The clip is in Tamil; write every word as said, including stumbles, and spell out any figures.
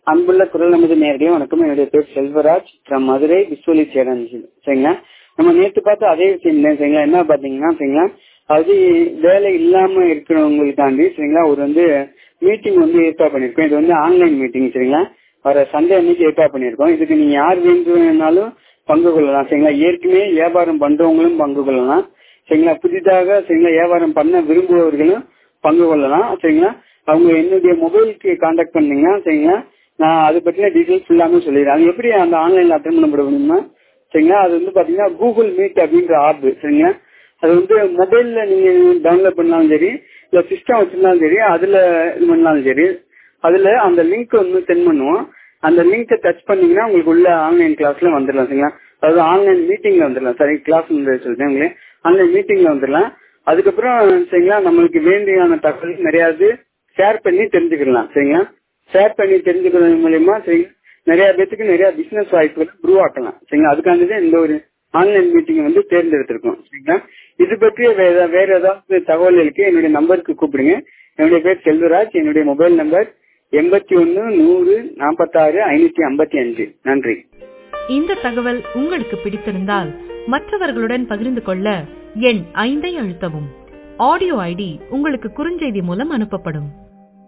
அன்புள்ள குரல் நமது நேரடியாக வணக்கம். என்னுடைய பேர் செல்வராஜ் ஃப்ரம் மதுரை விஸ்வலி சேரன். சரிங்களா, நம்ம நேற்று பார்த்து அதே விஷயம் தான். சரிங்களா, என்ன பாத்தீங்கன்னா சரிங்களா, அது வேலை இல்லாம இருக்கிறவங்களுக்காண்டி சரிங்களா ஒரு வந்து மீட்டிங் வந்து ஏற்பாடு பண்ணிருக்கோம். இது வந்து ஆன்லைன் மீட்டிங். சரிங்களா, வர சண்டே அன்னைக்கு ஏற்பாடு பண்ணிருக்கோம். இதுக்கு நீங்க யார் வேண்டும்னாலும் பங்கு கொள்ளலாம். சரிங்களா, ஏற்கனவே வியாபாரம் பண்றவங்களும் பங்கு கொள்ளலாம். சரிங்களா, புதிதாக சரிங்களா வியாபாரம் பண்ண விரும்புபவர்களும் பங்கு கொள்ளலாம். சரிங்களா, அவங்க என்னுடைய மொபைலுக்கு கான்டாக்ட் பண்ணீங்கன்னா சரிங்களா, நான் அதை பற்றின டீட்டெயில்ஸ் ஃபுல்லாமே சொல்லிடுறேன். அது எப்படி அந்த ஆன்லைன்ல அட்டன் பண்ண முடியும்னா சரிங்களா, அது வந்து பாத்தீங்கன்னா கூகுள் மீட் அப்படின்ற ஆப். சரிங்களா, அது வந்து மொபைல்ல நீங்க டவுன்லோட் பண்ணாலும் சரி, இல்ல சிஸ்டம் வச்சிருந்தாலும் சரி, அதுல இது பண்ணாலும் சரி, அதுல அந்த லிங்க் வந்து சென்ட் பண்ணுவோம். அந்த லிங்கை டச் பண்ணீங்கன்னா உங்களுக்கு உள்ள ஆன்லைன் கிளாஸ்ல வந்துடலாம். சரிங்களா, அதாவது ஆன்லைன் மீட்டிங்ல வந்துடலாம். சரி, கிளாஸ் சொல்றேன், ஆன்லைன் மீட்டிங்ல வந்துடலாம். அதுக்கப்புறம் சரிங்களா, நம்மளுக்கு வேண்டியான தகவல் நிறைய ஷேர் பண்ணி தெரிஞ்சுக்கலாம். சரிங்களா, ஷேர் பண்ணி தெரிஞ்சுக்கிறது மூலயமா சரி நிறைய பேத்துக்கு நிறைய பிசினஸ் வாய்ப்புகளை உருவாக்கலாம். சரிங்களா, அதுக்காண்டிதான் இந்த ஒரு ஆன்லைன் மீட்டிங் வந்து தேர்ந்தெடுத்திருக்கோம். சரிங்களா, இது பற்றி வேற வேற ஏதாவது தகவல்களுக்கு என்னுடைய நம்பருக்கு கூப்பிடுங்க. என்னுடைய பேர் செல்வராஜ். என்னுடைய மொபைல் நம்பர் எண்பத்தி ஒன்னு நூறு நாற்பத்தாறு ஐநூத்தி ஐம்பத்தி அஞ்சு. நன்றி. இந்த தகவல் உங்களுக்கு பிடித்திருந்தால் மற்றவர்களுடன் பகிர்ந்து கொள்ள எண் ஐந்தை அழுத்தவும். ஆடியோ ஐடி உங்களுக்கு குறுஞ்செய்தி மூலம் அனுப்பப்படும்.